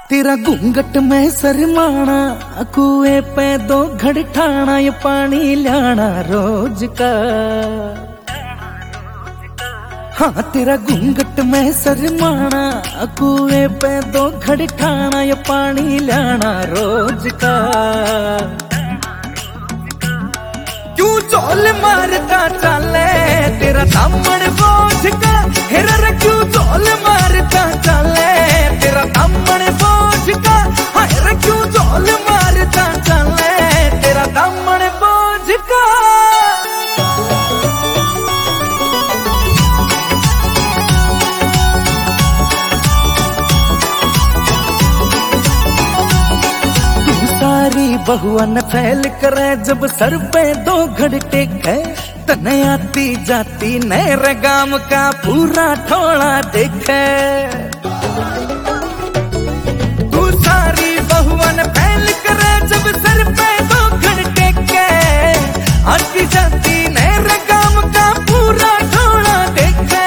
तेरा घूंघट में शर्माना, कुएं पे दो घड़ ठाना, ये पानी लाना रोज का। हाँ तेरा घूंघट में शर्माना, कुएं पे दो घड़ ठाना, ये पानी लाना रोज का। क्यों चोल मारता चले तेरा दामन बोझ का, हेरा क्यों चोल मारता चले तेरा दामन बोझ का, हेरा क्यों चोल मारता चले तेरा दामन बोझ का। सारी बहुआ न फैल करे जब सर पे दो घड़ टेके, तने आती जाती नए रगाम का पूरा ठोड़ा देखे। तू सारी बहुआ न फैल करे जब सर पे दो घड़ टेके, आती जाती नए रगाम का पूरा ठोड़ा देखे।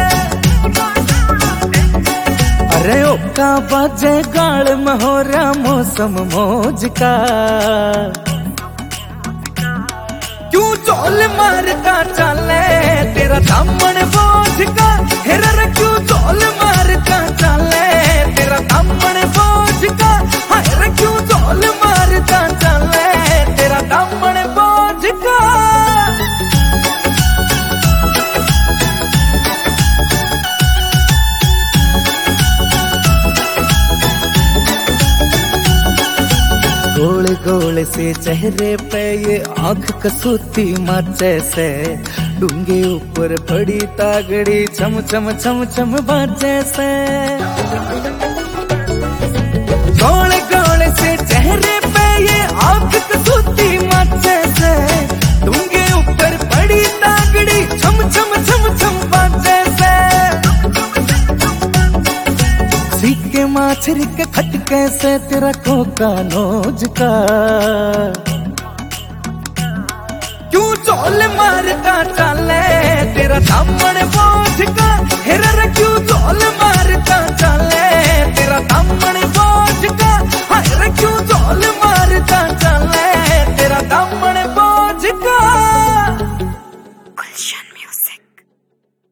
अरे ओका बाजे गाल महोरा मौसम मौज का, क्यों चोल मारता चले तेरा दामन बोझ का, हेरा क्यों चोल मारता चले तेरा दामन बोझ का, हेरा क्यों चोल मारता चले तेरा दामन बोझ का। गोले गोले से चेहरे पे ये आंख कसूती माचे से, डूंगे ऊपर पड़ी तागड़ी चम चम चम चम बाजे से। गोले गोले से चेहरे पे ये आंख कसूती माचे से, डूंगे ऊपर पड़ी तागड़ी चम चम चम चम बाजे से। सीके माछरी के खटके से तेरा कोका नोज का, क्यों चोल मारता चले तेरा दामन बोझ का, हेरा क्यों चोल मारता चले